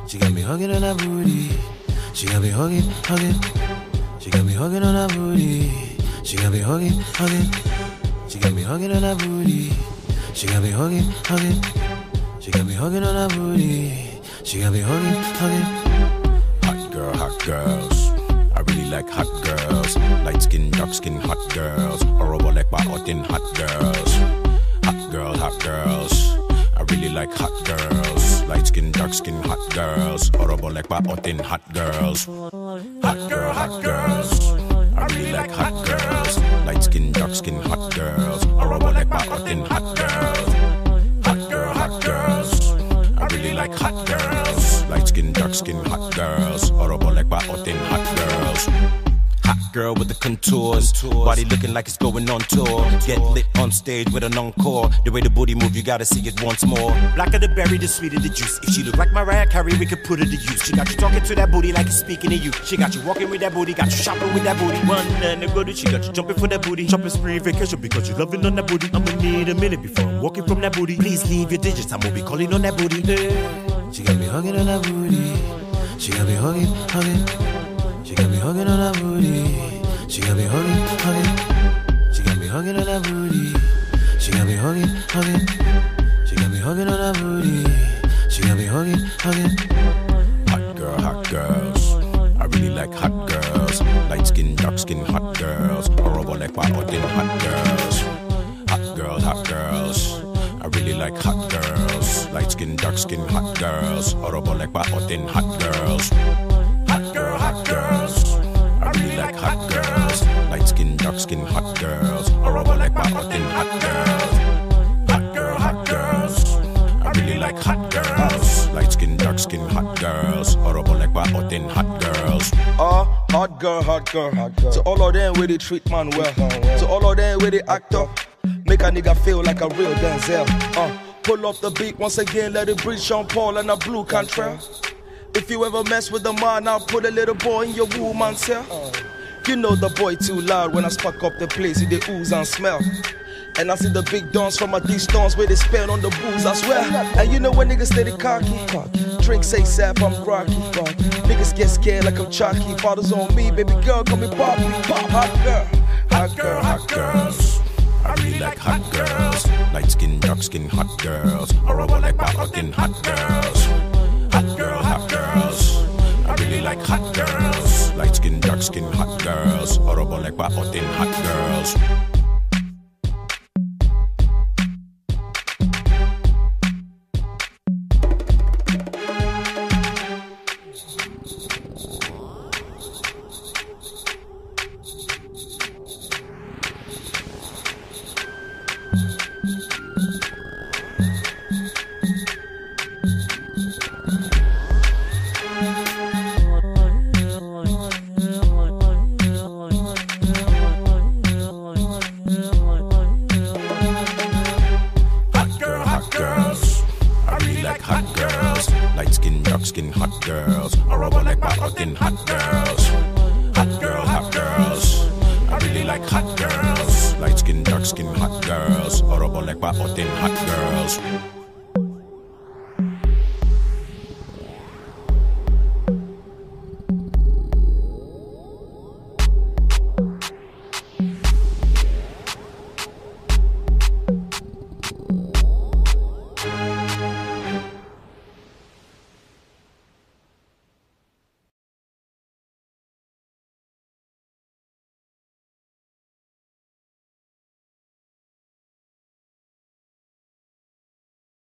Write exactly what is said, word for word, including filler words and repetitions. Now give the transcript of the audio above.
She got me hugging on that booty. She got me hugging, hugging. She got me hugging on that booty. She got me hugging, hugging. She got me hugging on that booty. She got me hugging, hugging. She got me hugging on that booty. She got me hugging, hugging. Hot girl, hot girls. I really like hot girls. Light skin, dark skin, hot girls. Horrible like in hot girls. Hot girl, hot girls. I really like hot girls. Light skin, dark skin, hot girls. Horrible like in hot girls. Hot girl, hot girls. I really like hot girls. Light skin, dark skin, hot girls. Horrible like in hot girls. Hot girl, hot girls. I really like hot girls. Light skin, dark skin, hot girls. Horrible like in hot girls. Hot girl with the contours, body looking like it's going on tour. Get lit on stage with an encore. The way the booty move, you gotta see it once more. Blacker the berry, the sweeter the juice. If she look like Mariah Carey, we could put her to use. She got you talking to that booty like it's speaking to you. She got you walking with that booty, got you shopping with that booty. One and a good, she got you jumping for that booty. Shopping spree vacation because you loving on that booty. I'ma need a minute before I'm walking from that booty. Please leave your digits, I'm gonna be calling on that booty. She got me hugging on that booty. She got me hugging, hugging. She got me hugging on that booty. She got me hugging, hugging. She got me hugging on that booty. She got me hugging, hugging. She got me hugging on that booty. She got me hugging, hugging. Hot girl, hot girls. I really like hot girls. Light skin, dark skin, hot girls. Horrible like in hot girls. Hot girls, hot girls. I really like hot girls. Light skin, dark skin, hot girls. Horrible like in hot girls. Hot girl, hot girls. I really like hot girls. Light skin, dark skin, hot girls. Horrible like in hot girls. Hot girl, hot girls. I really like hot girls. Light skin, dark skin, hot girls. Horrible like in hot girls. Uh, hot girl, hot girl, hot girl. To all of them where they treat man well. To all of them where they act up. Make a nigga feel like a real Denzel. Uh, pull up the beat once again, let it breathe. Sean Paul and a blue Cantrell. If you ever mess with the man, I'll put a little boy in your woman cell. You know the boy too loud when I spark up the place, he dey ooze and smell. And I see the big dance from a distance where they spend on the booze, I swear. And you know when niggas steady cocky, drink say sap, I'm rocky. Niggas get scared like I'm Chucky. Fathers on me, baby girl, call me Poppy. Pop, hot girl, hot girl, hot girls. I really like hot girls. Light skin, dark skin, hot girls. Horrible like in hot girls. Hot girl, hot girls. I really like hot girls. Light skin, dark skin, hot girls. Horrible like in hot girls. Skin hot girls, horrible like in hot girls. Hot girl, hot girls. I really like hot girls. Light skin, dark skin, hot girls. Horrible like in hot girls.